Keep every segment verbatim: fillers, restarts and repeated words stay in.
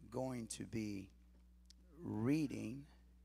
going to be reading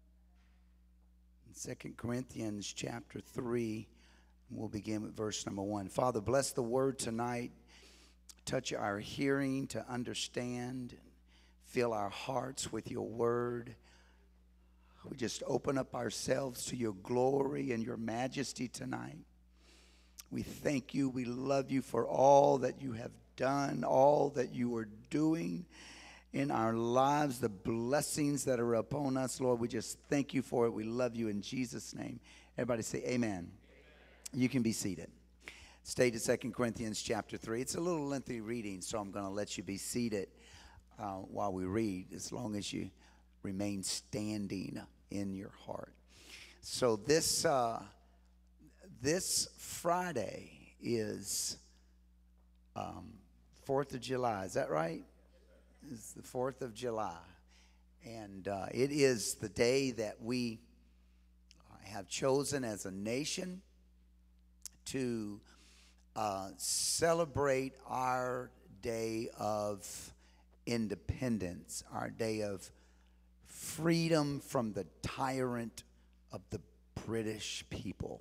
in Second Corinthians chapter three. We'll begin with verse number one. Father, bless the word tonight. Touch our hearing to understand. Fill our hearts with your word. We just open up ourselves to your glory and your majesty tonight. We thank you. We love you for all that you have done, all that you are doing in our lives, the blessings that are upon us. Lord, we just thank you for it. We love you in Jesus' name. Everybody say amen. Amen. You can be seated. Stay to Second Corinthians chapter three. It's a little lengthy reading, so I'm going to let you be seated uh, while we read, as long as you remain standing in your heart. So this uh, this Friday is um, fourth of July. Is that right? It's the fourth of July. And uh, it is the day that we have chosen as a nation to uh, celebrate our day of independence, our day of freedom from the tyrant of the British people.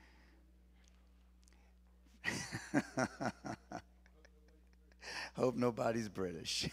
Hope nobody's British.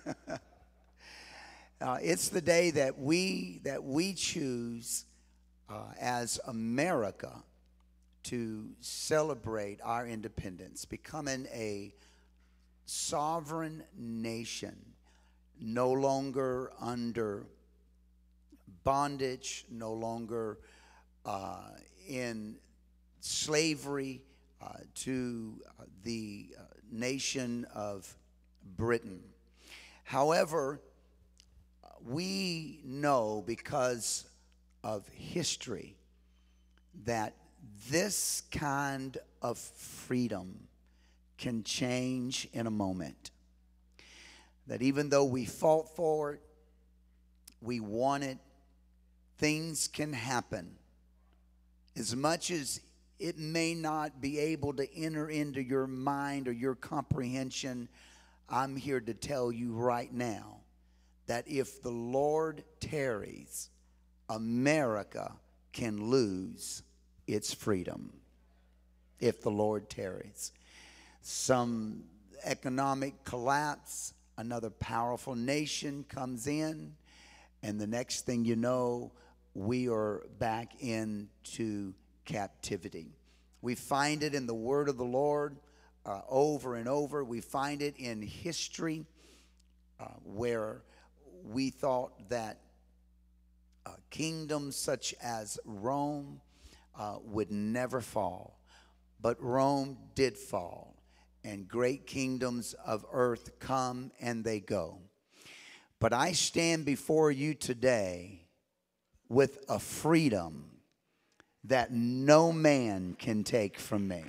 uh, it's the day that we that we choose uh, as America to celebrate our independence, becoming a sovereign nation, no longer under bondage, no longer uh, in slavery uh, to uh, the uh, nation of Britain. However, we know because of history that this kind of freedom can change in a moment. That even though we fought for it, we want it, things can happen. As much as it may not be able to enter into your mind or your comprehension, I'm here to tell you right now that if the Lord tarries, America can lose its freedom. If the Lord tarries. Some economic collapse, another powerful nation comes in, and the next thing you know, we are back into captivity. We find it in the word of the Lord uh, over and over. We find it in history uh, where we thought that uh, kingdoms such as Rome uh, would never fall. But Rome did fall, and great kingdoms of earth come and they go. But I stand before you today with a freedom that no man can take from me.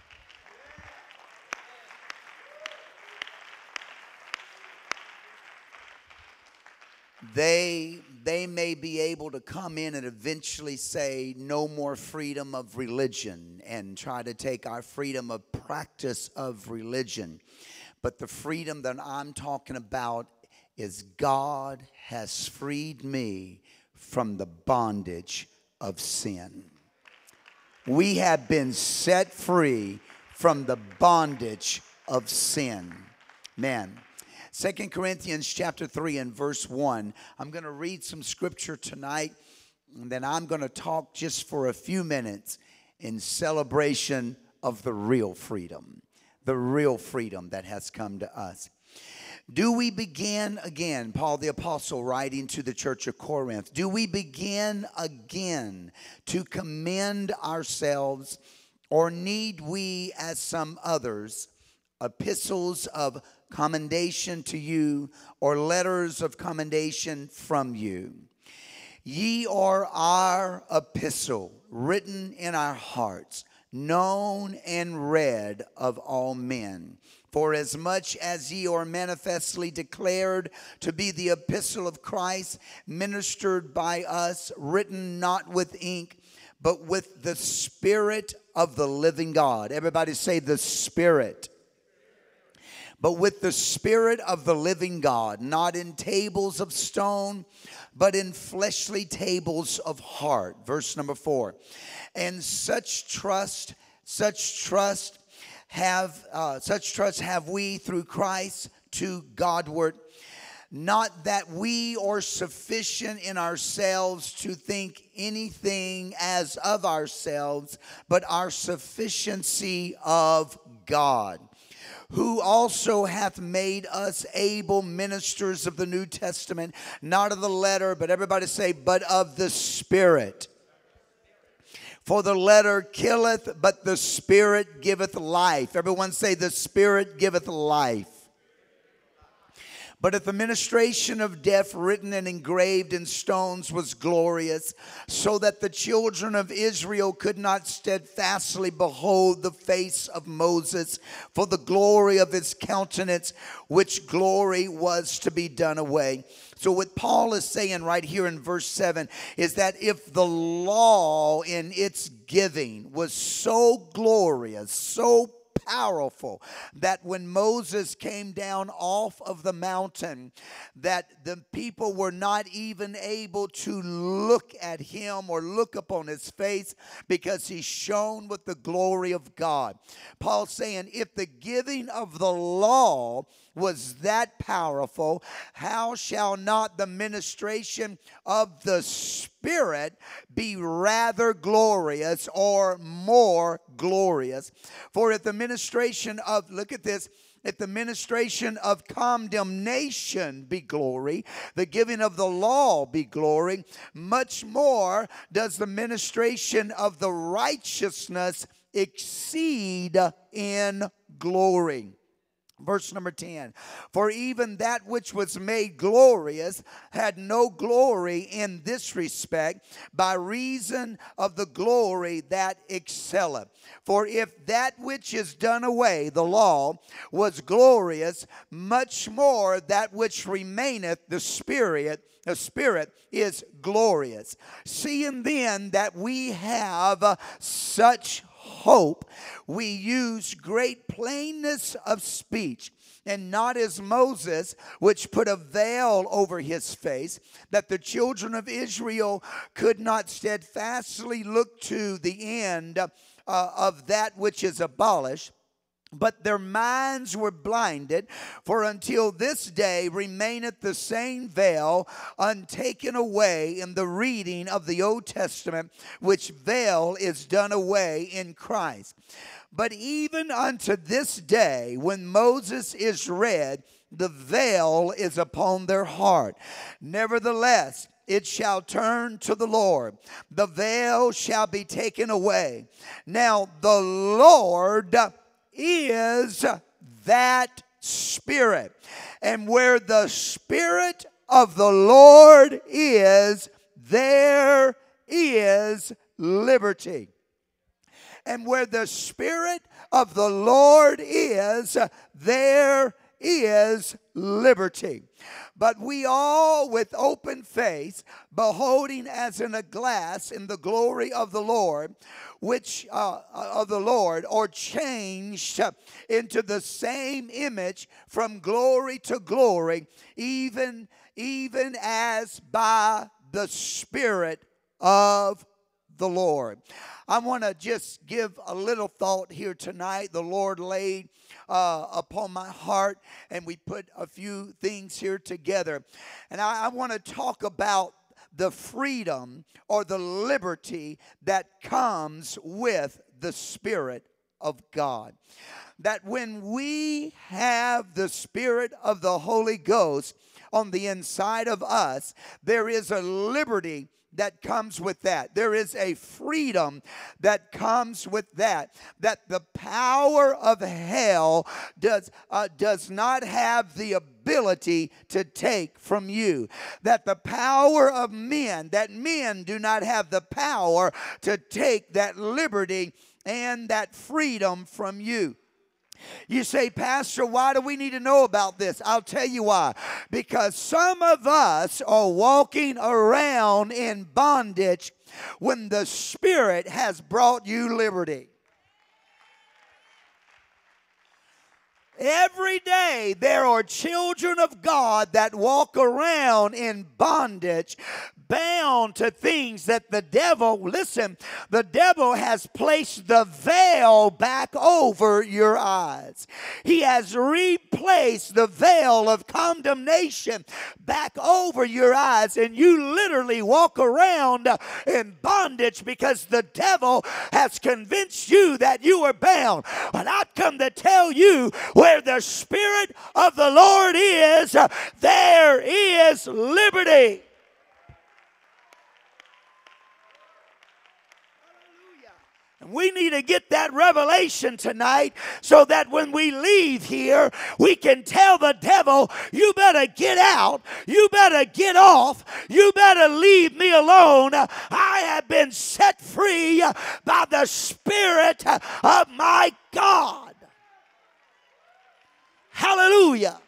They, they may be able to come in and eventually say no more freedom of religion and try to take our freedom of practice of religion. But the freedom that I'm talking about is God has freed me from the bondage of sin. We have been set free from the bondage of sin. Man. Second Corinthians chapter three and verse one. I'm going to read some scripture tonight, and then I'm going to talk just for a few minutes in celebration of the real freedom, the real freedom that has come to us. Do we begin again, Paul the Apostle writing to the church of Corinth, do we begin again to commend ourselves, or need we, as some others, epistles of commendation to you, or letters of commendation from you? Ye are our epistle, written in our hearts, known and read of all men. For as much as ye are manifestly declared to be the epistle of Christ, ministered by us, written not with ink, but with the Spirit of the living God. Everybody say the Spirit. but with the Spirit of the living God, not in tables of stone, but in fleshly tables of heart. Verse number four. And such trust, such trust have, uh, such trust have we through Christ to Godward. Not that we are sufficient in ourselves to think anything as of ourselves, but our sufficiency of God, who also hath made us able ministers of the New Testament, not of the letter, but everybody say, but of the Spirit. For the letter killeth, but the Spirit giveth life. Everyone say, the Spirit giveth life. But if the ministration of death written and engraved in stones was glorious, so that the children of Israel could not steadfastly behold the face of Moses for the glory of his countenance, which glory was to be done away. So what Paul is saying right here in verse seven is that if the law in its giving was so glorious, so powerful, that when Moses came down off of the mountain, that the people were not even able to look at him or look upon his face because he shone with the glory of God. Paul's saying, if the giving of the law was that powerful, how shall not the ministration of the Spirit be rather glorious or more glorious? For if the ministration of, look at this, if the ministration of condemnation be glory, the giving of the law be glory, much more does the ministration of the righteousness exceed in glory. Verse number ten, for even that which was made glorious had no glory in this respect, by reason of the glory that excelleth. For if that which is done away, the law, was glorious, much more that which remaineth, the Spirit, the Spirit is glorious. Seeing then that we have uh, such hope, we use great plainness of speech, and not as Moses, which put a veil over his face, that the children of Israel could not steadfastly look to the end uh, of that which is abolished. But their minds were blinded, for until this day remaineth the same veil untaken away in the reading of the Old Testament, which veil is done away in Christ. But even unto this day, when Moses is read, the veil is upon their heart. Nevertheless, it shall turn to the Lord. The veil shall be taken away. Now the Lord is that Spirit. And where the Spirit of the Lord is, there is liberty. And where the Spirit of the Lord is, there is liberty. But we all with open face, beholding as in a glass in the glory of the Lord, which uh, of the Lord, or changed into the same image from glory to glory, even, even as by the Spirit of the Lord. I want to just give a little thought here tonight. The Lord laid uh, upon my heart, and we put a few things here together. And I, I want to talk about the freedom or the liberty that comes with the Spirit of God. That when we have the Spirit of the Holy Ghost on the inside of us, there is a liberty that comes with that. There is a freedom that comes with that. That the power of hell does, uh, does not have the ability to take from you. That the power of men, that men do not have the power to take that liberty and that freedom from you. You say, Pastor, why do we need to know about this? I'll tell you why. Because some of us are walking around in bondage when the Spirit has brought you liberty. Every day there are children of God that walk around in bondage, bound to things that the devil, listen, the devil has placed the veil back over your eyes. He has replaced the veil of condemnation back over your eyes, and you literally walk around in bondage because the devil has convinced you that you are bound. But I've come to tell you, where the Spirit of the Lord is, there is liberty. We need to get that revelation tonight so that when we leave here, we can tell the devil, you better get out, you better get off, you better leave me alone. I have been set free by the Spirit of my God. Hallelujah.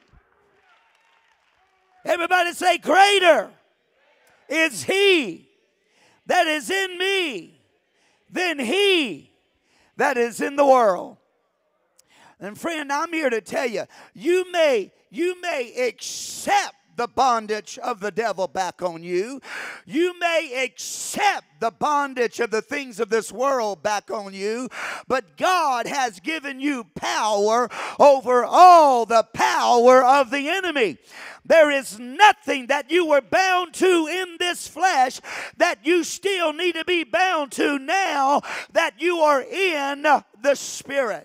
Everybody say, greater is He that is in me than he that is in the world. And friend, I'm here to tell you, you may, you may accept the bondage of the devil back on you. You may accept the bondage of the things of this world back on you, but God has given you power over all the power of the enemy. There is nothing that you were bound to in this flesh that you still need to be bound to now that you are in the Spirit.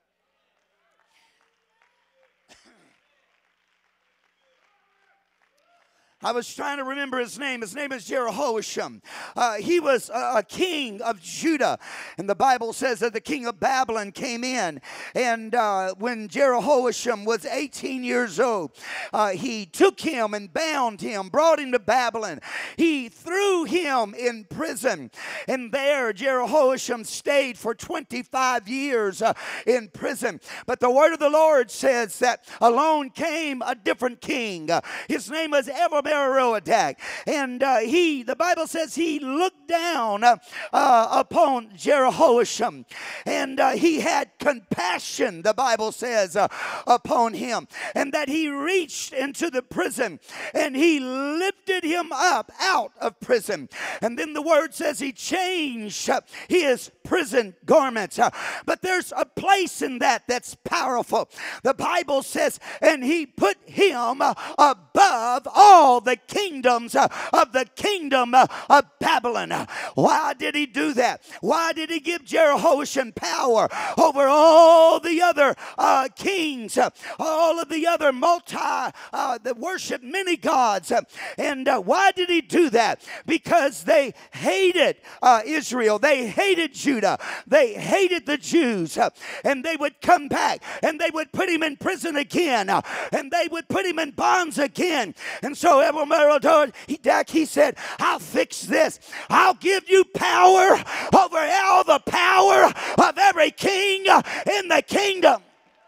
I was trying to remember his name. His name is Jehoiashim. Uh, he was a, a king of Judah. And the Bible says that the king of Babylon came in. And uh, when Jehoiashim was eighteen years old, uh, he took him and bound him, brought him to Babylon. He threw him in prison. And there Jehoiashim stayed for twenty-five years uh, in prison. But the word of the Lord says that along came a different king. Uh, his name was Evil-Merodach. And uh, he, the Bible says he looked down uh, uh, upon Jehoiashim, and uh, he had compassion, the Bible says, uh, upon him, and that he reached into the prison and he lifted him up out of prison. And then the word says he changed uh, his prison garments. Uh, but there's a place in that that's powerful. The Bible says, and he put him uh, above all the kingdoms uh, of the kingdom uh, of Babylon. Why did he do that? Why did he give Jehoiashim power over all the other uh, kings, uh, all of the other multi uh, that worship many gods? Uh, and uh, why did he do that? Because they hated uh, Israel. They hated Judah. They hated the Jews. Uh, and they would come back and they would put him in prison again. Uh, and they would put him in bonds again. And so Evil-Merodach, he, he said, I'll fix this. I'll give you power over all the power of every king in the kingdom.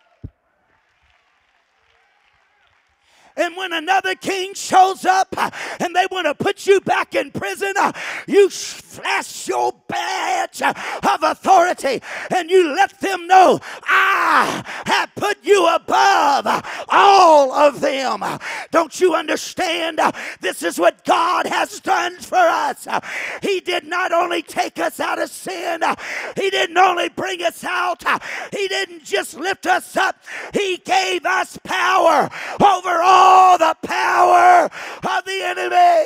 And when another king shows up uh, and they want to put you back in prison, uh, you flash your badge uh, of authority and you let them know, I have put you above uh, all of them. Uh, don't you understand? Uh, this is what God has done for us. Uh, he did not only take us out of sin, uh, He didn't only bring us out, uh, He didn't just lift us up, He gave us power over all All the power of the enemy.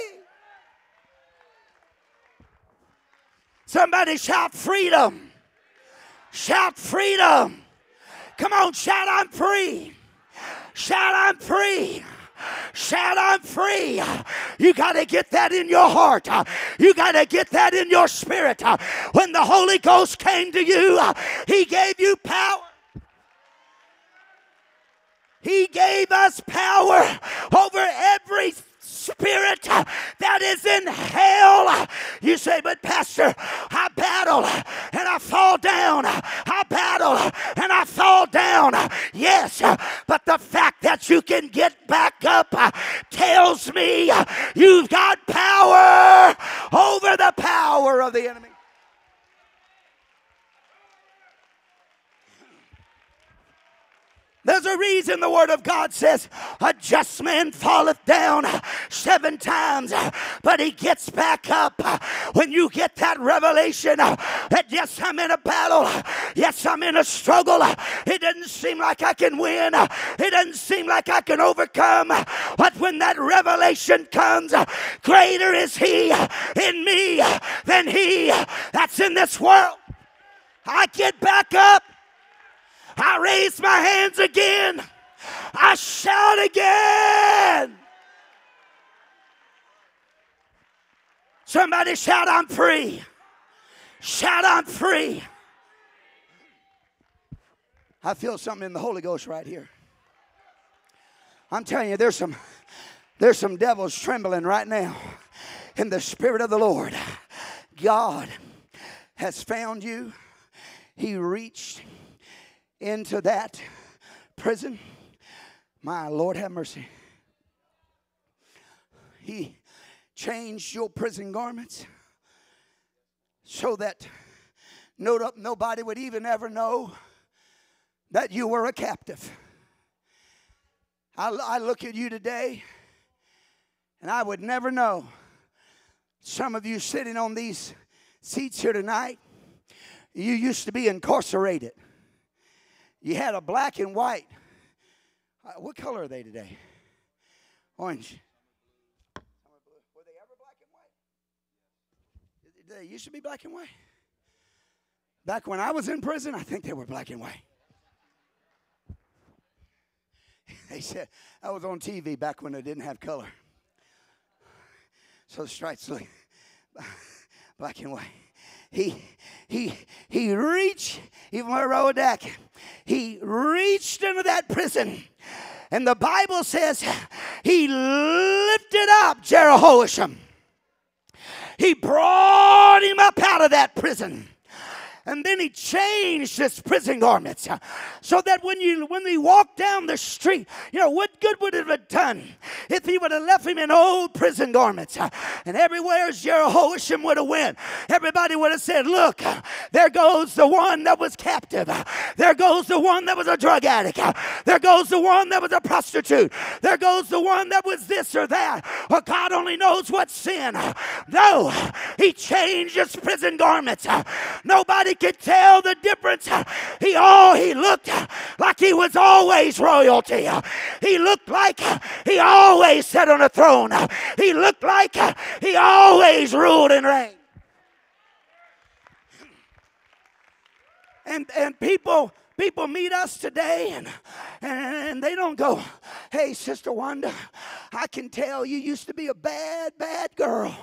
Somebody shout freedom. Shout freedom. Come on, shout I'm free. Shout I'm free. Shout I'm free. You got to get that in your heart. You got to get that in your spirit. When the Holy Ghost came to you, He gave you power. He gave us power over every spirit that is in hell. You say, but Pastor, I battle and I fall down. I battle and I fall down. Yes, but the fact that you can get back up tells me you've got power over the power of the enemy. There's a reason the Word of God says, a just man falleth down seven times, but he gets back up. When you get that revelation that yes, I'm in a battle, yes, I'm in a struggle, it doesn't seem like I can win, it doesn't seem like I can overcome, but when that revelation comes, greater is he in me than he that's in this world. I get back up, I raise my hands again, I shout again. Somebody shout, I'm free. Shout, I'm free. I feel something in the Holy Ghost right here. I'm telling you, there's some, there's some devils trembling right now in the Spirit of the Lord. God has found you. He reached into that prison. My Lord, have mercy. He changed your prison garments so that no, nobody would even ever know that you were a captive. I, I look at you today, and I would never know. Some of you sitting on these seats here tonight, you used to be incarcerated. You had a black and white. Uh, what color are they today? Orange. Were they ever black and white? They used to be black and white. Back when I was in prison, I think they were black and white. They said, I was on T V back when they didn't have color. So the stripes look black and white. He he he reached, even Rodak, he reached into that prison. And the Bible says he lifted up Jehoiashim. He brought him up out of that prison. And then he changed his prison garments so that when you when he walked down the street, you know, what good would it have done if he would have left him in old prison garments? And everywhere Jehoiashim would have went, everybody would have said, look, there goes the one that was captive. There goes the one that was a drug addict. There goes the one that was a prostitute. There goes the one that was this or that. Well, God only knows what sin. No, he changed his prison garments. Nobody could tell the difference. He oh, he looked like he was always royalty. He looked like he always sat on a throne. He looked like he always ruled and reigned. And and people people meet us today and, and they don't go, hey, Sister Wanda, I can tell you used to be a bad, bad girl.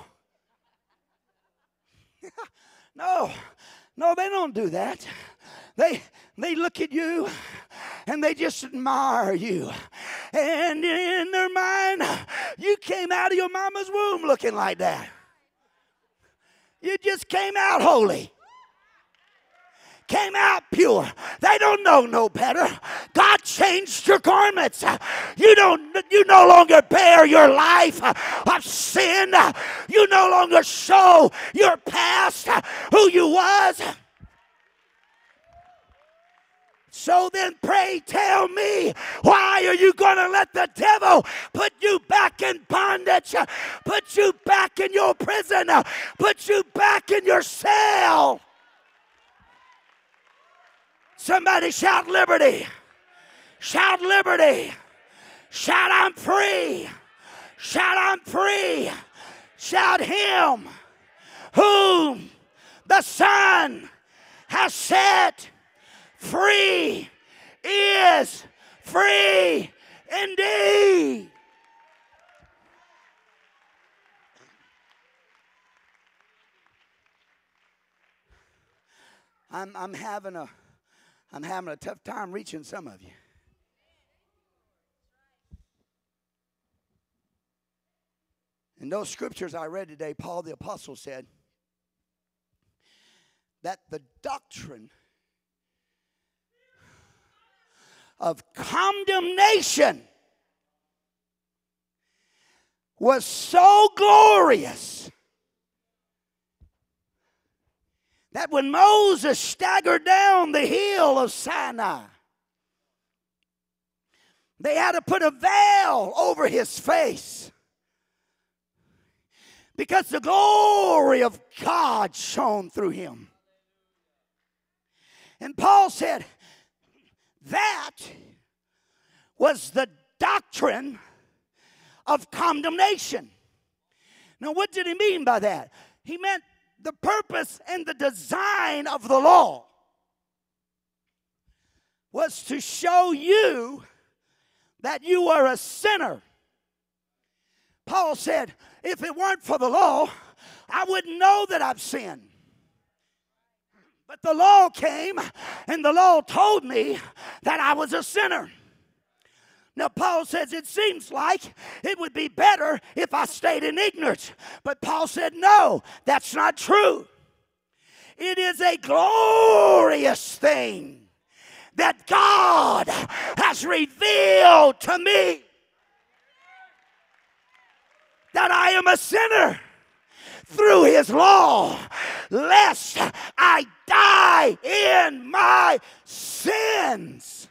No. No, they don't do that. They they look at you and they just admire you. And in their mind, you came out of your mama's womb looking like that. You just came out holy. Came out pure. They don't know no better. God changed your garments. You don't you no longer bear your life of sin. You no longer show your past, who you was. So then pray tell me, why are you going to let the devil put you back in bondage, put you back in your prison, put you back in your cell? Somebody shout liberty. Shout liberty. Shout I'm free. Shout I'm free. Shout him whom the Son has set free is free indeed. I'm, I'm having a I'm having a tough time reaching some of you. In those scriptures I read today, Paul the Apostle said that the doctrine of condemnation was so glorious that when Moses staggered down the hill of Sinai, They had to put a veil over his face because the glory of God shone through him. And Paul said that was the doctrine of condemnation. Now, what did he mean by that? He meant the purpose and the design of the law was to show you that you are a sinner. Paul said, if it weren't for the law, I wouldn't know that I've sinned. But the law came, and the law told me that I was a sinner. Now, Paul says it seems like it would be better if I stayed in ignorance. But Paul said, no, that's not true. It is a glorious thing that God has revealed to me that I am a sinner through his law, lest I die in my sins.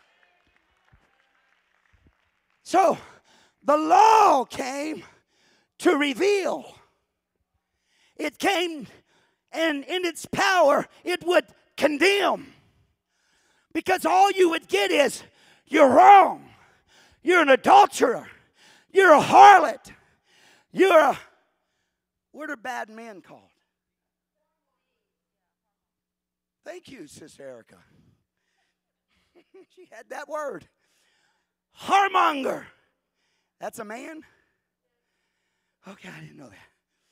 So the law came to reveal. It came, and in its power, it would condemn. Because all you would get is, you're wrong. You're an adulterer. You're a harlot. You're a, what are bad men called? Thank you, Sister Erica. She had that word. Whoremonger. That's a man? Okay, I didn't know that.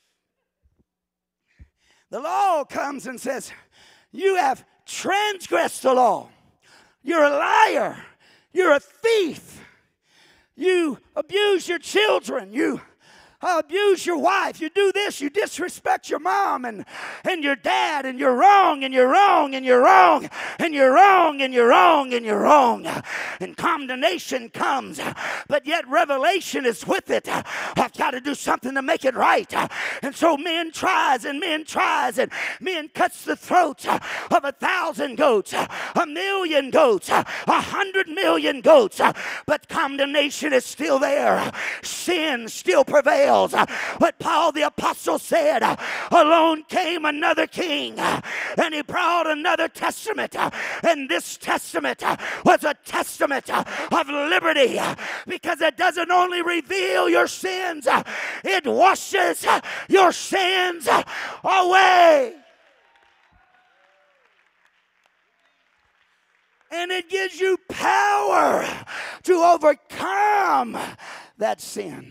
The law comes and says, you have transgressed the law. You're a liar. You're a thief. You abuse your children. You uh, abuse your wife. You do this. You disrespect your mom and, and your dad. And you're wrong. And you're wrong. And you're wrong. And you're wrong. And you're wrong. And you're wrong. And condemnation comes. But yet revelation is with it. I've got to do something to make it right. And so men tries and men tries and men cuts the throats of a thousand goats, a million goats, a hundred million goats. But condemnation is still there. Sin still prevails. But Paul the apostle said, alone came another king, and he brought another testament. And this testament was a testament of liberty, because it doesn't only reveal your sins, it washes your sins away. And it gives you power to overcome that sin.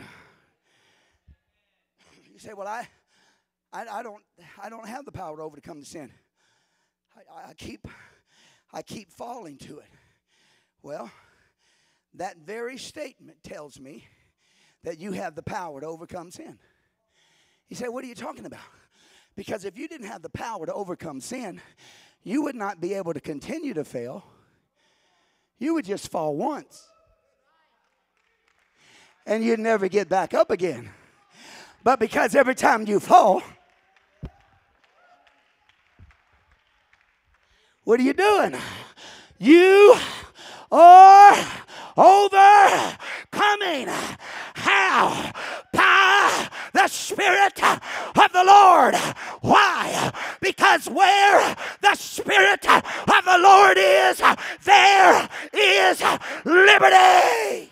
You say, well, I, I, I don't, I don't have the power to overcome the sin. I, I keep, I keep falling to it. Well, that very statement tells me that you have the power to overcome sin. You say, what are you talking about? Because if you didn't have the power to overcome sin, you would not be able to continue to fail. You would just fall once. And you'd never get back up again. But because every time you fall, what are you doing? You are overcoming. How? By the Spirit of the Lord. Why? Because where the Spirit of the Lord is, there is liberty.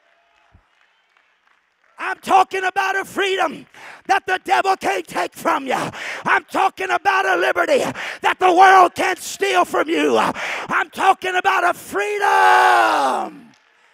I'm talking about a freedom that the devil can't take from you. I'm talking about a liberty that the world can't steal from you. I'm talking about a freedom.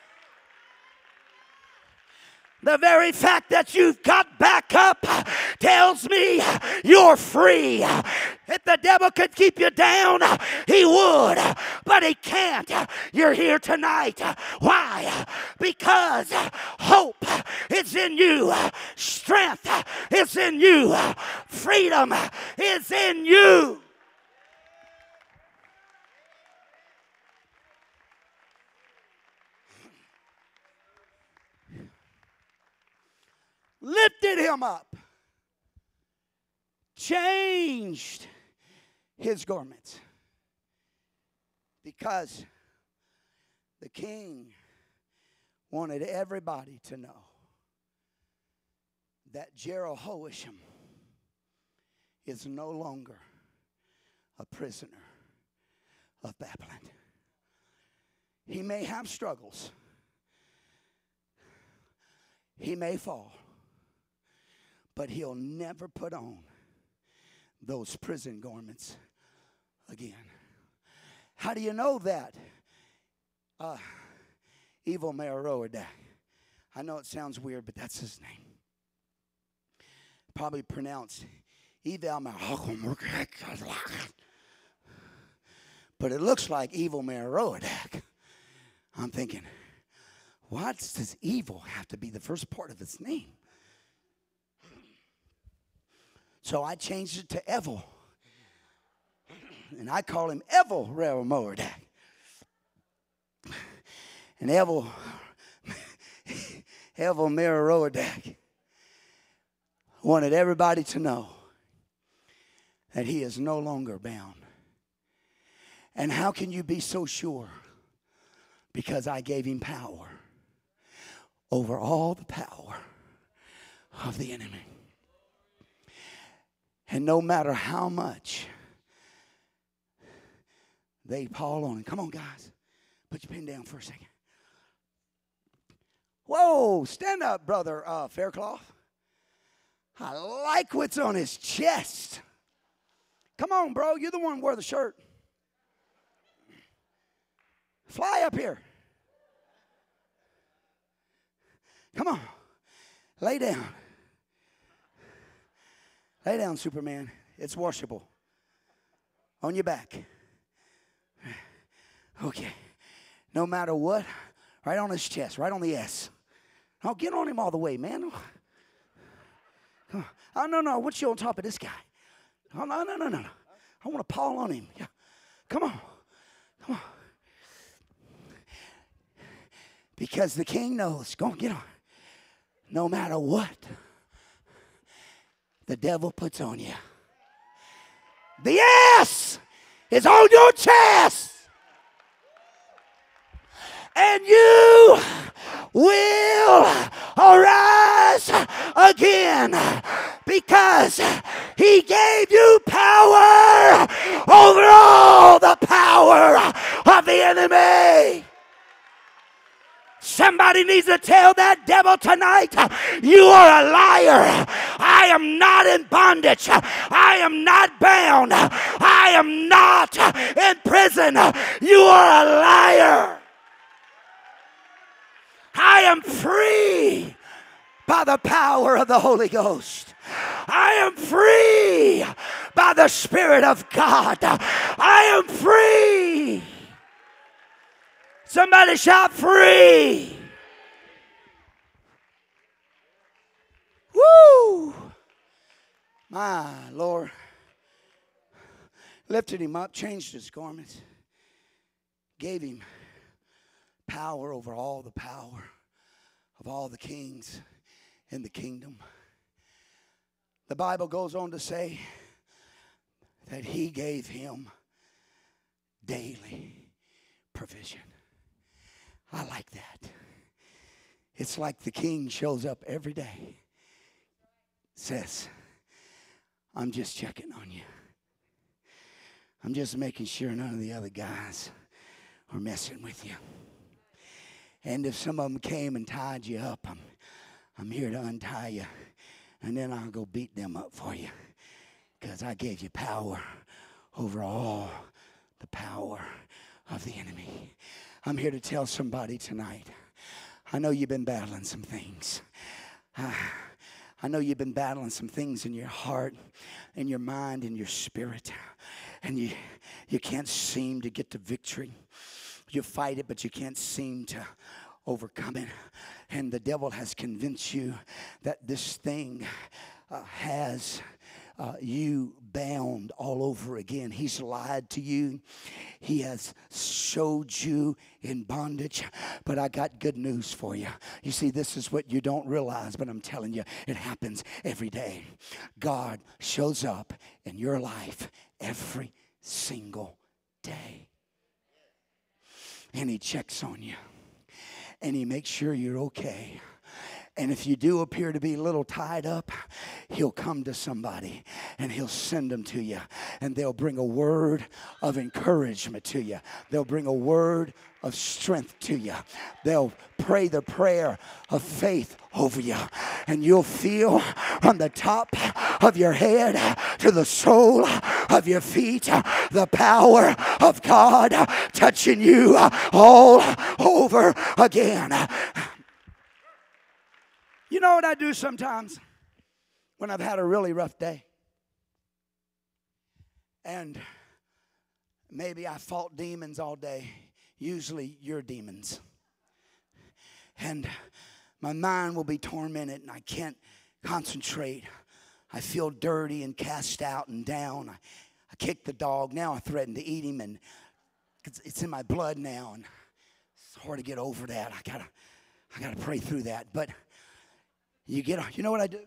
The very fact that you've got back up tells me you're free. If the devil could keep you down, he would, but he can't. You're here tonight. Why? Because hope is in you. Strength is in you. Freedom is in you. Lifted him up, changed his garments, because the king wanted everybody to know that Jehoiashim is no longer a prisoner of Babylon. He may have struggles. He may fall. But he'll never put on those prison garments again. How do you know that? Uh, Evil Merodak. I know it sounds weird, but that's his name. Probably pronounced Evil Merodak. But it looks like Evil Merodak. I'm thinking, why does evil have to be the first part of its name? So I changed it to Evil. And I call him Evil Merodak. And Evil, Evil Merodak wanted everybody to know that he is no longer bound. And how can you be so sure? Because I gave him power over all the power of the enemy. And no matter how much they pile on him. Come on, guys. Put your pen down for a second. Whoa, stand up, brother uh, Faircloth. I like what's on his chest. Come on, bro. You're the one who wore the shirt. Fly up here. Come on. Lay down. Lay down, Superman. It's washable. On your back. Okay. No matter what, right on his chest, right on the S. Oh, get on him all the way, man. Come on. Oh, no, no. I want you on top of this guy. Oh, no, no, no, no. I want to paw on him. Yeah. Come on. Come on. Because the king knows. Go on, get on. No matter what the devil puts on you, the S is on your chest. And you will arise again because he gave you power over all the power of the enemy. Somebody needs to tell that devil tonight, you are a liar. I am not in bondage. I am not bound. I am not in prison. You are a liar. I am free by the power of the Holy Ghost. I am free by the Spirit of God. I am free. Somebody shout free. Woo! My Lord. Lifted him up, changed his garments, gave him power over all the power of all the kings in the kingdom. The Bible goes on to say that he gave him daily provision. I like that. It's like the king shows up every day, says, I'm just checking on you. I'm just making sure none of the other guys are messing with you. And if some of them came and tied you up, I'm, I'm here to untie you. And then I'll go beat them up for you. Because I gave you power over all the power of the enemy. I'm here to tell somebody tonight. I know you've been battling some things. Uh, I know you've been battling some things in your heart, in your mind, in your spirit. And you, you can't seem to get to victory. You fight it, but you can't seem to overcome it. And the devil has convinced you that this thing uh, has uh, you bound all over again. He's lied to you. He has showed you in bondage. But I got good news for you. You see, this is what you don't realize, but I'm telling you, it happens every day. God shows up in your life every single day. And he checks on you. and He makes sure you're okay. And if you do appear to be a little tied up, He'll come to somebody and He'll send them to you. And they'll bring a word of encouragement to you. They'll bring a word of strength to you. They'll pray the prayer of faith over you. And you'll feel from the top of your head to the sole of your feet the power of God touching you all over again. You know what I do sometimes when I've had a really rough day? And maybe I fought demons all day. Usually your demons. And my mind will be tormented and I can't concentrate. I feel dirty and cast out and down. I, I kicked the dog. Now I threaten to eat him, and it's, it's in my blood now. And it's hard to get over that. I gotta, I gotta pray through that. But you get, you know what I do?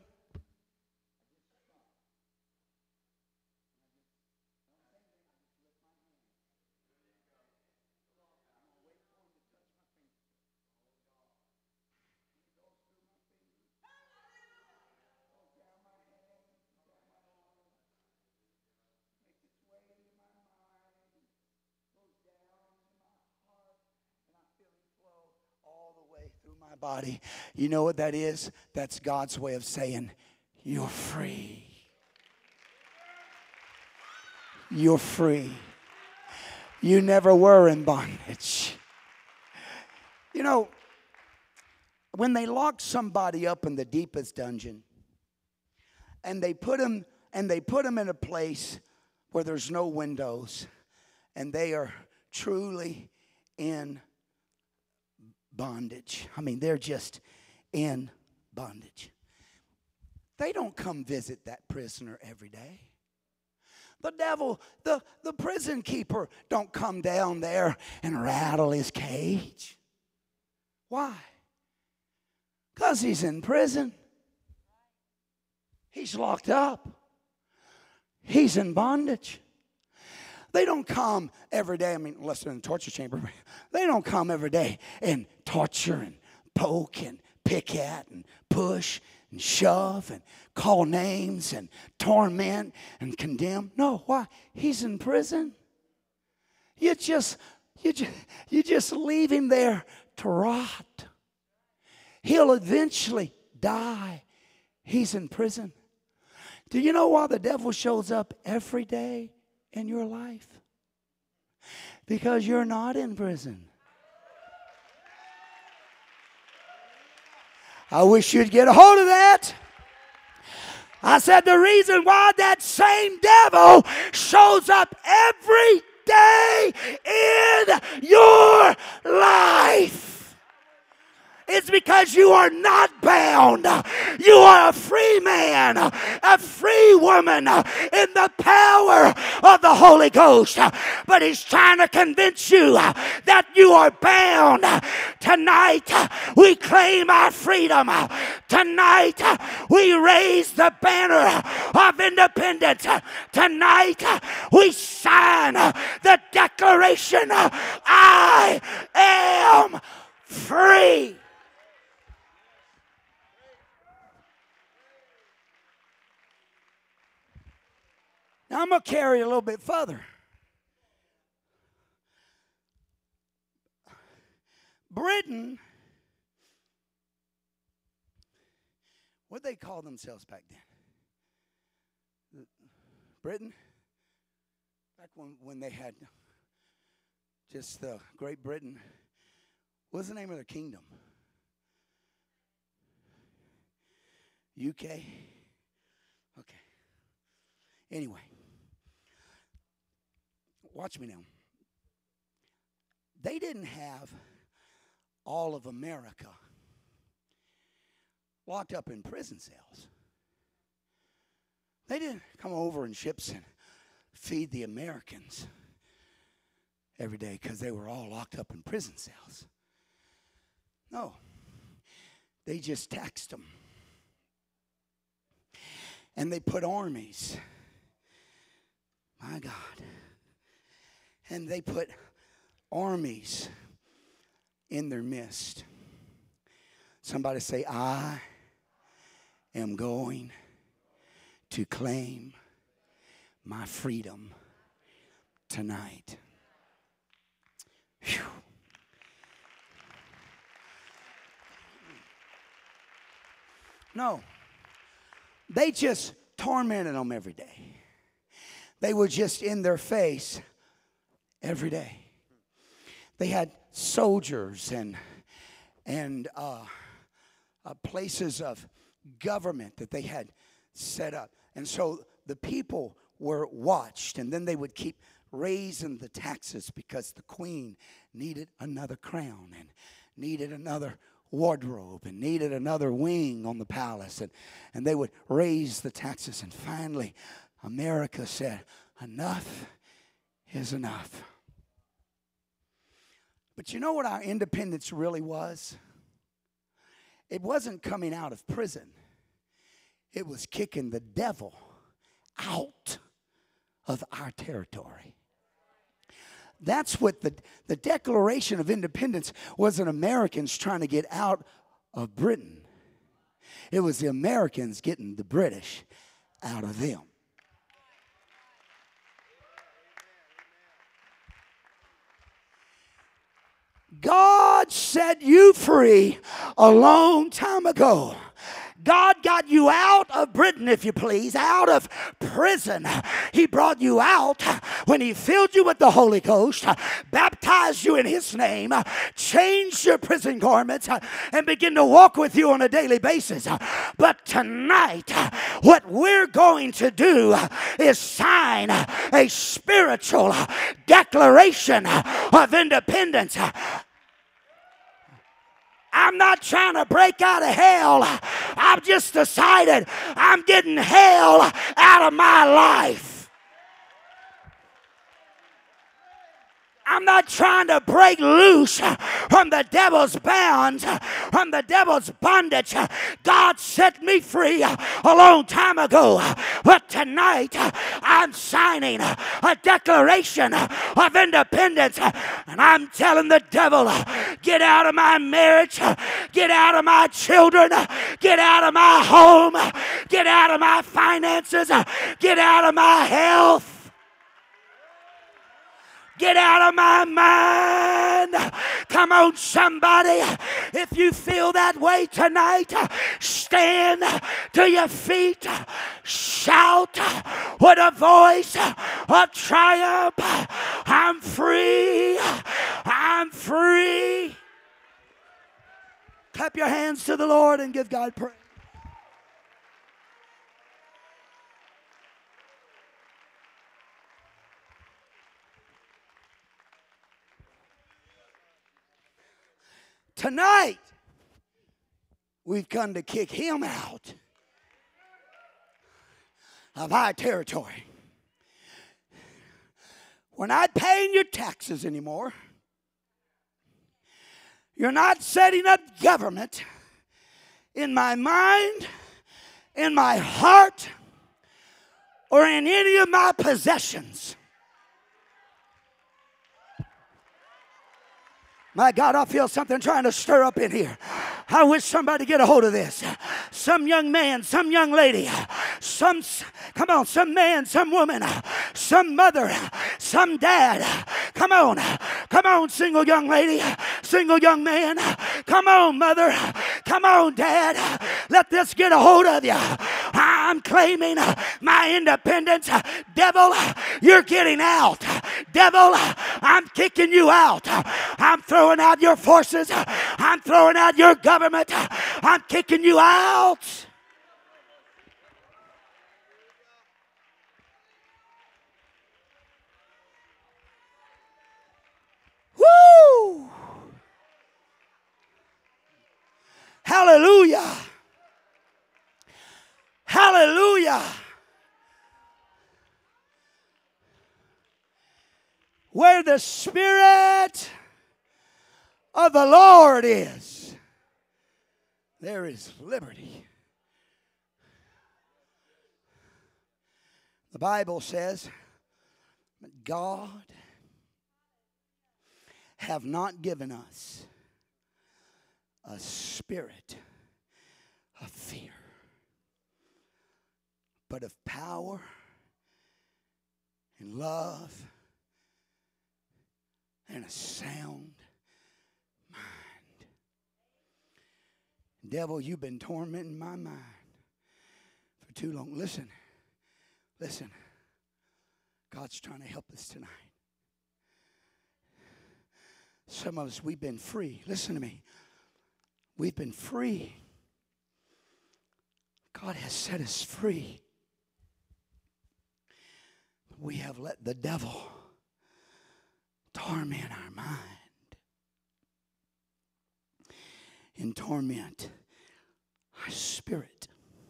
My body. You know what that is? That's God's way of saying, you're free. You're free. You never were in bondage. You know, when they lock somebody up in the deepest dungeon, and they put them and they put them in a place where there's no windows, and they are truly in bondage. I mean, they're just in bondage. They don't come visit that prisoner every day. The devil, the, the prison keeper don't come down there and rattle his cage. Why? Because he's in prison. He's locked up. He's in bondage. They don't come every day. I mean, unless they're in the torture chamber. They don't come every day and torture and poke and pick at and push and shove and call names and torment and condemn. No, why? He's in prison. You just, you just, you just leave him there to rot. He'll eventually die. He's in prison. Do you know why the devil shows up every day in your life? Because you're not in prison. I wish you'd get a hold of that. I said the reason why that same devil shows up every day in your life, it's because you are not bound. You are a free man, a free woman in the power of the Holy Ghost. But he's trying to convince you that you are bound. Tonight, we claim our freedom. Tonight, we raise the banner of independence. Tonight, we sign the declaration, I am free. Now, I'm going to carry it a little bit further. Britain, what did they call themselves back then? Britain? Back when, when they had just uh, Great Britain. What was the name of their kingdom? U K? Okay. Anyway. Watch me now. They didn't have all of America locked up in prison cells. They didn't come over in ships and feed the Americans every day because they were all locked up in prison cells. No. They just taxed them. And they put armies. My God. And they put armies in their midst. Somebody say, I am going to claim my freedom tonight. Whew. No, they just tormented them every day. They were just in their face every day. They had soldiers and and uh, uh, places of government that they had set up. And so the people were watched, and then they would keep raising the taxes because the queen needed another crown and needed another wardrobe and needed another wing on the palace. And, and they would raise the taxes. And finally, America said, enough is enough. But you know what our independence really was? It wasn't coming out of prison. It was kicking the devil out of our territory. That's what the, the Declaration of Independence wasn't Americans trying to get out of Britain. It was the Americans getting the British out of them. God set you free a long time ago. God got you out of Britain, if you please, out of prison. He brought you out when He filled you with the Holy Ghost, baptized you in His name, changed your prison garments, and began to walk with you on a daily basis. But tonight, what we're going to do is sign a spiritual declaration of independence. I'm not trying to break out of hell. I've just decided I'm getting hell out of my life. I'm not trying to break loose from the devil's bonds, from the devil's bondage. God set me free a long time ago. But tonight, I'm signing a declaration of independence. And I'm telling the devil, get out of my marriage, get out of my children, get out of my home, get out of my finances, get out of my health. Get out of my mind. Come on, somebody. If you feel that way tonight, stand to your feet. Shout with a voice of triumph. I'm free. I'm free. Clap your hands to the Lord and give God praise. Tonight, we've come to kick him out of our territory. We're not paying your taxes anymore. You're not setting up government in my mind, in my heart, or in any of my possessions. My God, I feel something trying to stir up in here. I wish somebody get a hold of this. Some young man, some young lady, some, come on, some man, some woman, some mother, some dad. Come on, come on, single young lady, single young man. Come on, mother, come on, dad. Let this get a hold of you. I'm claiming my independence. Devil, you're getting out. Devil, I'm kicking you out. I'm throwing out your forces. I'm throwing out your government. I'm kicking you out. Woo! Hallelujah. Hallelujah. Where the Spirit of the Lord is, there is liberty. The Bible says that God have not given us a spirit of fear, but of power and love and a sound mind. Devil, you've been tormenting my mind for too long. Listen, listen. God's trying to help us tonight. Some of us, we've been free. Listen to me. We've been free. God has set us free. We have let the devil torment our mind and torment our spirit.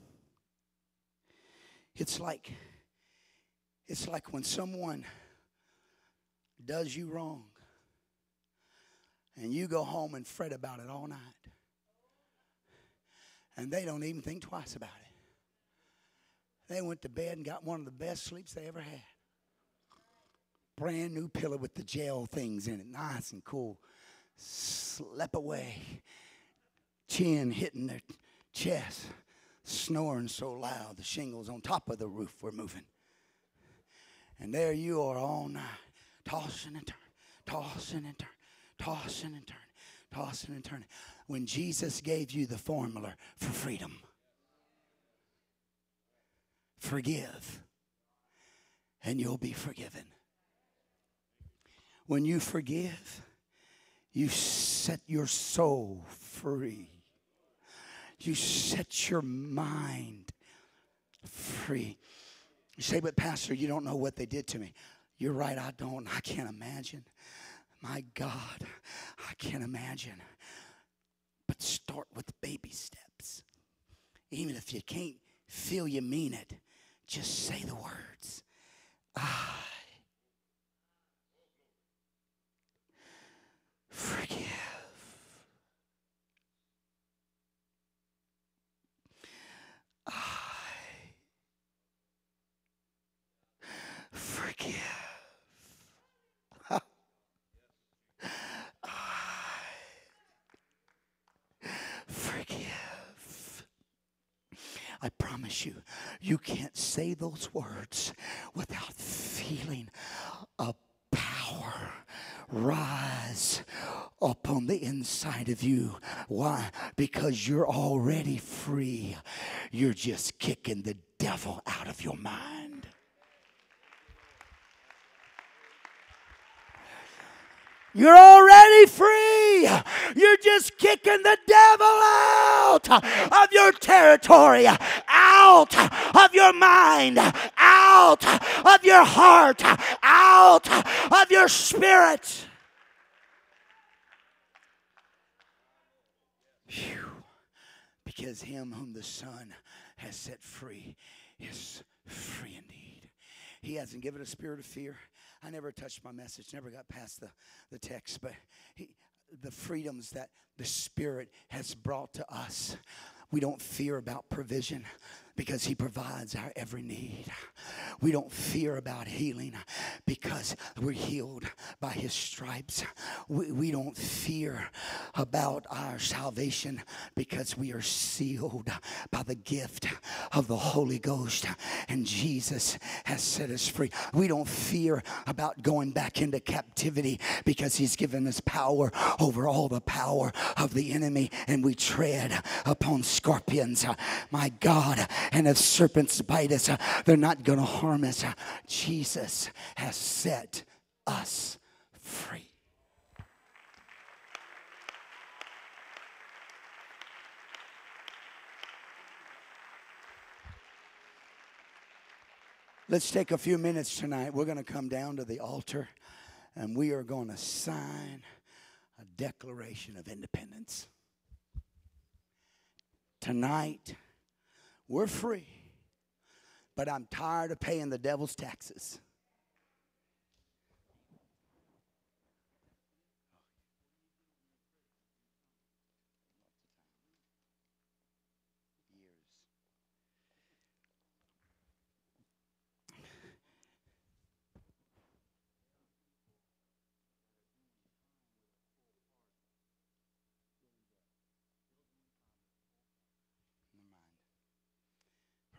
It's like, it's like when someone does you wrong and you go home and fret about it all night. And they don't even think twice about it. They went to bed and got one of the best sleeps they ever had. Brand new pillow with the gel things in it, nice and cool. Slept away, chin hitting their chest, snoring so loud the shingles on top of the roof were moving. And there you are all night, tossing and turning, tossing and turning, tossing and turning, tossing and turning. When Jesus gave you the formula for freedom. Forgive, and you'll be forgiven. When you forgive, you set your soul free. You set your mind free. You say, but Pastor, you don't know what they did to me. You're right, I don't. I can't imagine. My God, I can't imagine. But start with baby steps. Even if you can't feel you mean it, just say the words. I forgive. I forgive. I forgive. I promise you, you can't say those words without feeling a power rise up on the inside of you. Why? Because you're already free. You're just kicking the devil out of your mind. You're already free. You're just kicking the devil out of your territory, out of your mind, out of your heart, out of your spirit. Whew. Because him whom the Son has set free is free indeed. He hasn't given a spirit of fear. I never touched my message, never got past the, the text, but he, the freedoms that the Spirit has brought to us. We don't fear about provision because he provides our every need. We don't fear about healing because we're healed by his stripes. We, we don't fear about our salvation because we are sealed by the gift of the Holy Ghost, and Jesus has set us free. We don't fear about going back into captivity because he's given us power over all the power of the enemy, and we tread upon scorpions. My God, and if serpents bite us, they're not going to harm us. Jesus has set us free. Let's take a few minutes tonight. We're going to come down to the altar and we are going to sign a declaration of independence. Tonight, we're free, but I'm tired of paying the devil's taxes.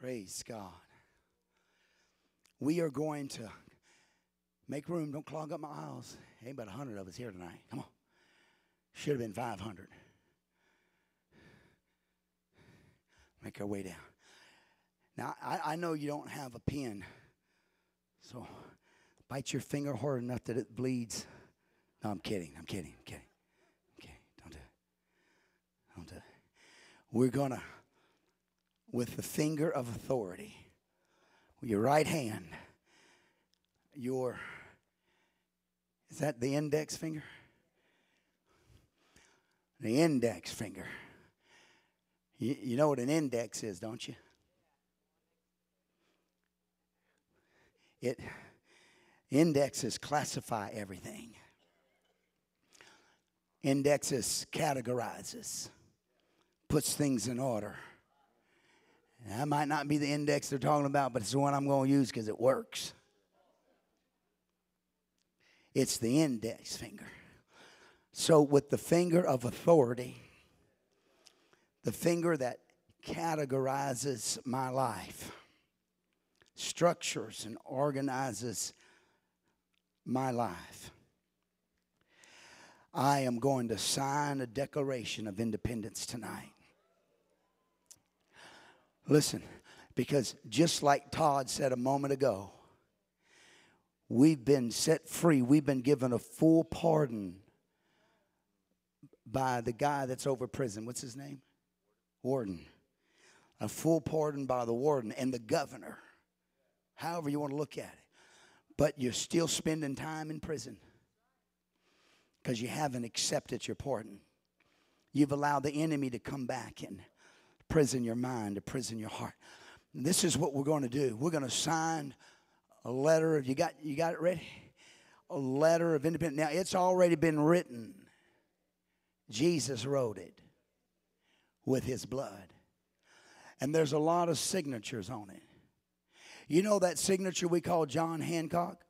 Praise God. We are going to make room. Don't clog up my aisles. Ain't but a hundred of us here tonight. Come on. Should have been five hundred. Make our way down. Now, I, I know you don't have a pen, so bite your finger hard enough that it bleeds. No, I'm kidding. I'm kidding. I'm kidding. Okay, don't do it. Don't do it. We're going to, with the finger of authority, with your right hand, your, is that the index finger? The index finger. You, you know what an index is, don't you? It indexes classify everything. Indexes categorizes, puts things in order. And that might not be the index they're talking about, but it's the one I'm going to use because it works. It's the index finger. So with the finger of authority, the finger that categorizes my life, structures and organizes my life, I am going to sign a Declaration of Independence tonight. Listen, because just like Todd said a moment ago, we've been set free. We've been given a full pardon by the guy that's over prison. What's his name? Warden. A full pardon by the warden and the governor. However you want to look at it. But you're still spending time in prison because you haven't accepted your pardon. You've allowed the enemy to come back and prison your mind, to prison your heart. And this is what we're going to do. We're going to sign a letter of, you got, you got it ready? A letter of independence. Now, it's already been written. Jesus wrote it with his blood. And there's a lot of signatures on it. You know that signature we call John Hancock?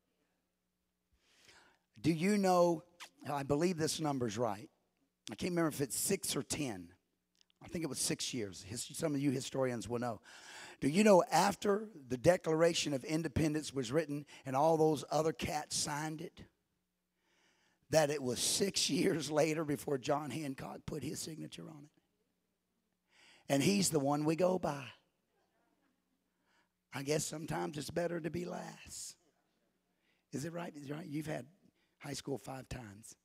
Do you know, I believe this number's right. I can't remember if it's six or ten. I think it was six years. Some of you historians will know. Do you know after the Declaration of Independence was written and all those other cats signed it, that it was six years later before John Hancock put his signature on it? And he's the one we go by. I guess sometimes it's better to be last. Is it right? Is it right? You've had high school five times.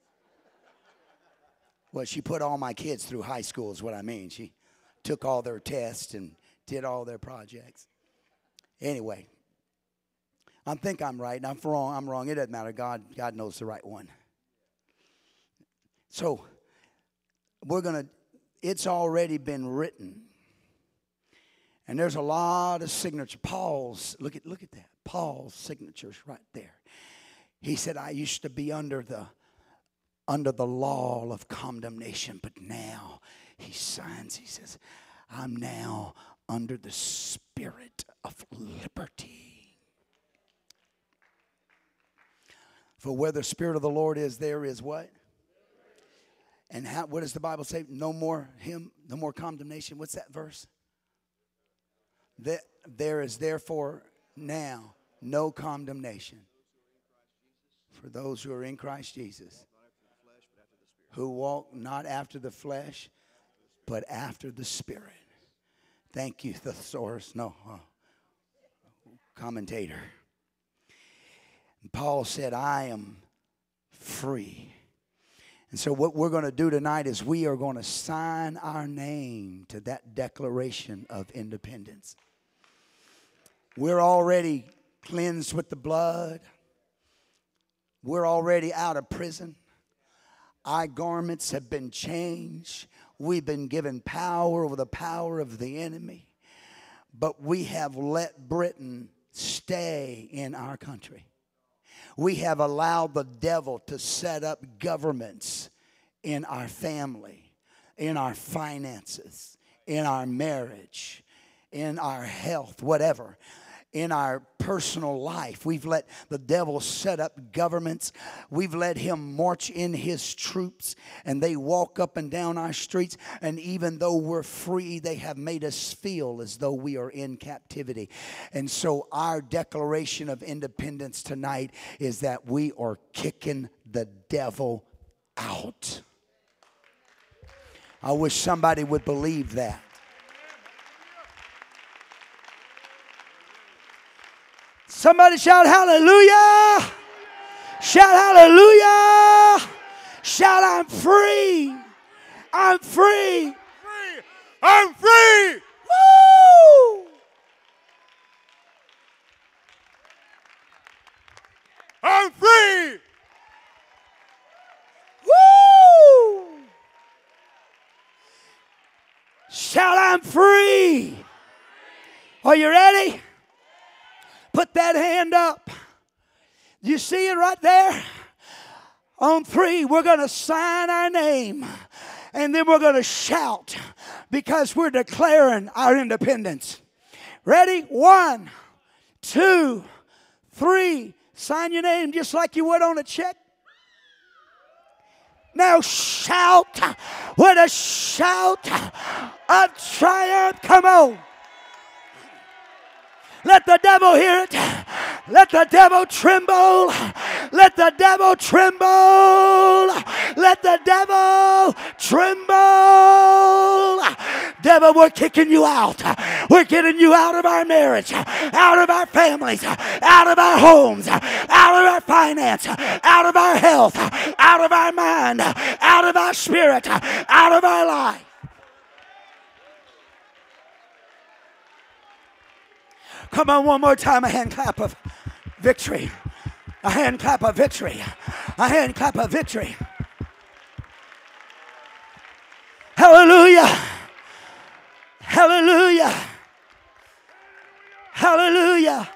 Well, she put all my kids through high school is what I mean. She took all their tests and did all their projects. Anyway, I think I'm right. And I'm wrong. I'm wrong. It doesn't matter. God, God knows the right one. So we're going to, it's already been written. And there's a lot of signatures. Paul's, look at, look at that. Paul's signature's right there. He said, I used to be under the under the law of condemnation, but now he signs, he says, I'm now under the spirit of liberty. For where the Spirit of the Lord is, there is what? And how, what does the Bible say? No more him, no more condemnation. What's that verse? That there is therefore now no condemnation for those who are in Christ Jesus, who walk not after the flesh, but after the Spirit. Thank you, thesaurus. No, uh, commentator. And Paul said, I am free. And so what we're going to do tonight is we are going to sign our name to that Declaration of Independence. We're already cleansed with the blood. We're already out of prison. Our garments have been changed. We've been given power over the power of the enemy. But we have let Britain stay in our country. We have allowed the devil to set up governments in our family, in our finances, in our marriage, in our health, whatever. in our personal life. We've let the devil set up governments. We've let him march in his troops, and they walk up and down our streets. And even though we're free, they have made us feel as though we are in captivity. And so our declaration of independence tonight is that we are kicking the devil out. I wish somebody would believe that. Somebody shout hallelujah. Shout hallelujah. Shout I'm free. I'm free. Free. I'm free. Woo! I'm free. Woo! Shout I'm free. Are you ready? Put that hand up. You see it right there? On three, we're going to sign our name. And then we're going to shout because we're declaring our independence. Ready? One, two, three. Sign your name just like you would on a check. Now shout with a shout of triumph. Come on. Let the devil hear it. Let the devil tremble. Let the devil tremble. Let the devil tremble. Devil, we're kicking you out. We're getting you out of our marriage, out of our families, out of our homes, out of our finance, out of our health, out of our mind, out of our spirit, out of our life. Come on, one more time, a hand clap of victory. A hand clap of victory. A hand clap of victory. Hallelujah. Hallelujah. Hallelujah.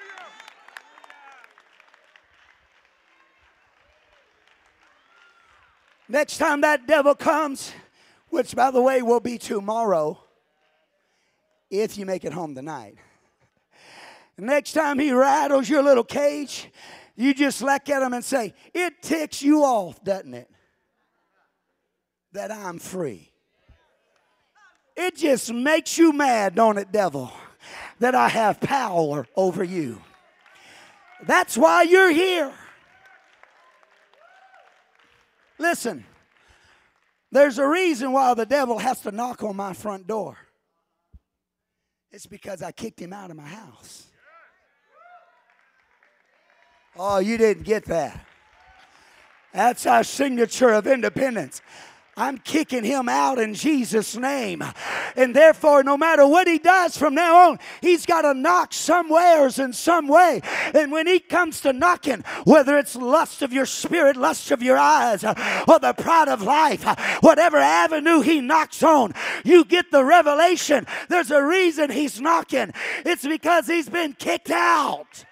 Next time that devil comes, which by the way will be tomorrow, if you make it home tonight. Next time he rattles your little cage, you just look at him and say, it ticks you off, doesn't it? That I'm free. It just makes you mad, don't it, devil? That I have power over you. That's why you're here. Listen, there's a reason why the devil has to knock on my front door. It's because I kicked him out of my house. Oh, you didn't get that. That's our signature of independence. I'm kicking him out in Jesus' name. And therefore, no matter what he does from now on, he's got to knock somewheres in some way. And when he comes to knocking, whether it's lust of your spirit, lust of your eyes, or the pride of life, whatever avenue he knocks on, you get the revelation. There's a reason he's knocking. It's because he's been kicked out.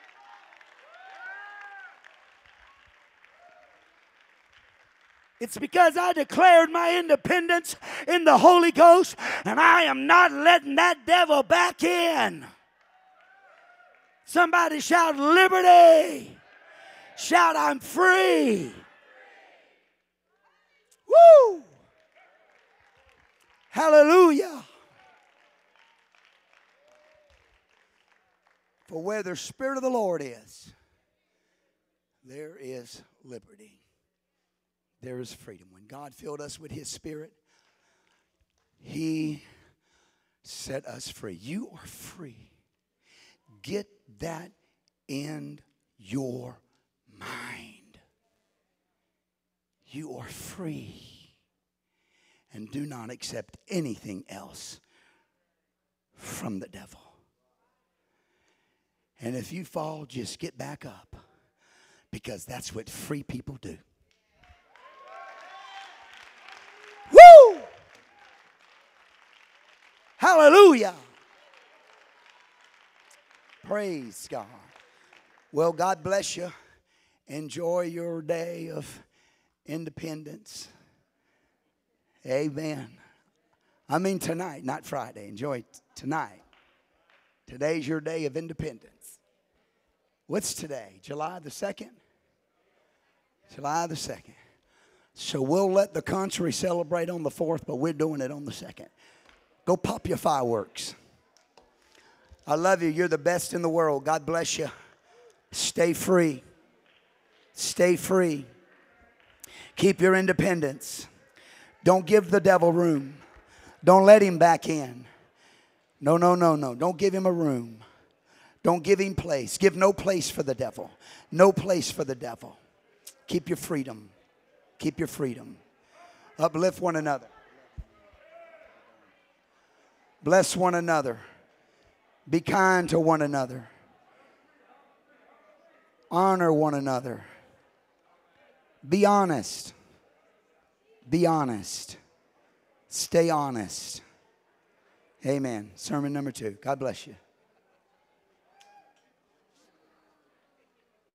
It's because I declared my independence in the Holy Ghost, and I am not letting that devil back in. Somebody shout liberty. Shout I'm free. Woo! Hallelujah. For where the Spirit of the Lord is, there is liberty. There is freedom. When God filled us with His Spirit, He set us free. You are free. Get that in your mind. You are free. And do not accept anything else from the devil. And if you fall, just get back up. Because that's what free people do. Woo! Hallelujah. Praise God. Well, God bless you. Enjoy your day of independence. Amen. I mean tonight, not Friday. Enjoy tonight. Today's your day of independence. What's today? July the second? July the second. So we'll let the country celebrate on the fourth, but we're doing it on the second. Go pop your fireworks. I love you. You're the best in the world. God bless you. Stay free. Stay free. Keep your independence. Don't give the devil room. Don't let him back in. No, no, no, no. Don't give him a room. Don't give him place. Give no place for the devil. No place for the devil. Keep your freedom. Keep your freedom. Uplift one another. Bless one another. Be kind to one another. Honor one another. Be honest. Be honest. Stay honest. Amen. Sermon number two. God bless you.